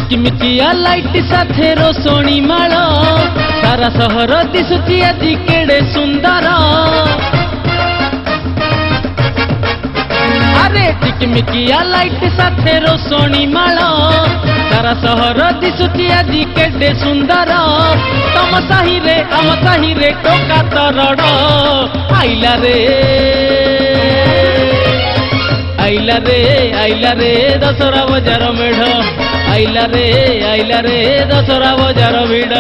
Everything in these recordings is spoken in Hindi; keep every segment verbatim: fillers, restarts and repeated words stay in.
चिकमिकिया लाइट साथे रोशनी माल सारा सहर दिशुची आज केड़े सुंदर। अरे चिकमिकिया लाइट साथे रोशनी माल सारा सहर दिशुची आज केड़े सुंदर। तम साही रे आम साही रे टोका तरड़ आइला रे आइला रे आइला रे दशहरा बजार मेढ़ आइला रे आइला रे दशहरा बजार भिड़।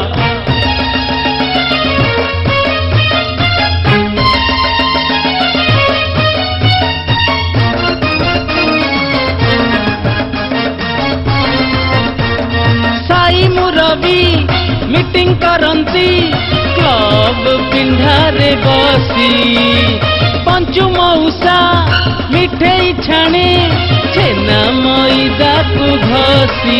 साई मुरबी मीटिंग करंती क्लब पिंढारे बसी पंचु मऊसा मिठेई छाणे छेना मैदा को घसी।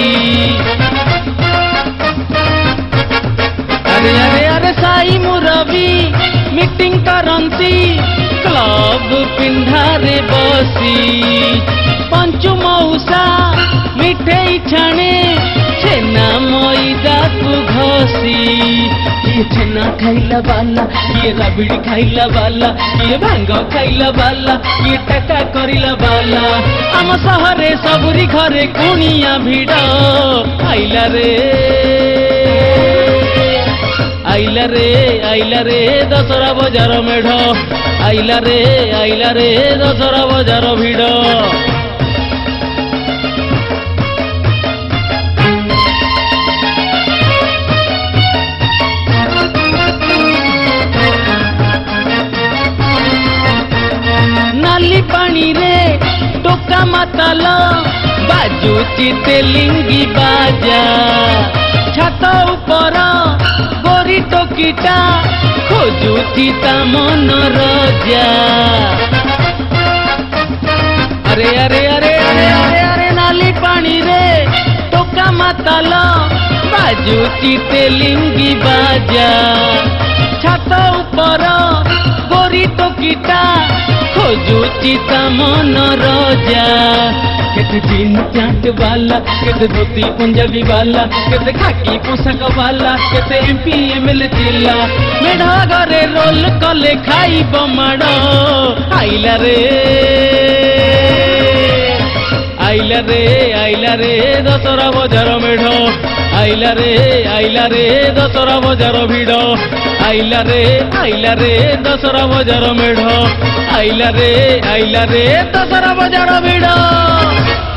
अरे अरे अरे साई मुरबी मीटिंग करंती क्लब पिंढारे बसी पंचु मऊसा मिठेई छाणे छेना मैदा को घसी। ये छेना खाइला बाला ये राबिड़ी खाइला बाला ये भांग खाइला बाला ये टका करिला बाला आम सहरे सबुरी घरे कुनिया भिड़ आइला रे आइला रे आइला रे दशहरा बजार मेढ़ आइला रे आइला रे दशहरा बजार भिड़। नाली पानी रे टोका माताल बाजुची तेलिंगी बाजा छात ऊपर गोरी टोकीटा खोजुची ता मन रजा। अरे अरे अरे अरे अरे अरे नाली पानी रे टोका माताल बाजुची तेलिंगी बाजा छात ऊपर गोरी टोकीटा खोजुची ता मन रजा। केते जीन प्यांट वाला केते धोती पंजाबी वाला केते खाकी पोशाक वाला केते एमपी एमएलए चिल्ला मेढ़ा घरे रोल कले खाई बमाड़ आइला रे आइला रे आइला रे दशहरा बजार मेढ़ आइला रे आइला रे दशहरा बजार भिड़ आइला रे आइला रे दशहरा बजार मेढ़ आइला रे आइला रे दशहरा बजार भिड़।